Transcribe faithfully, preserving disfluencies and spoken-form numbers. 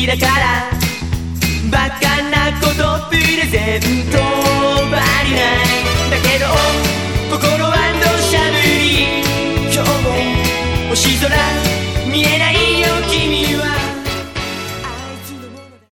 きだからバカなことプレゼントバリないだけど心は土砂降り今日も星空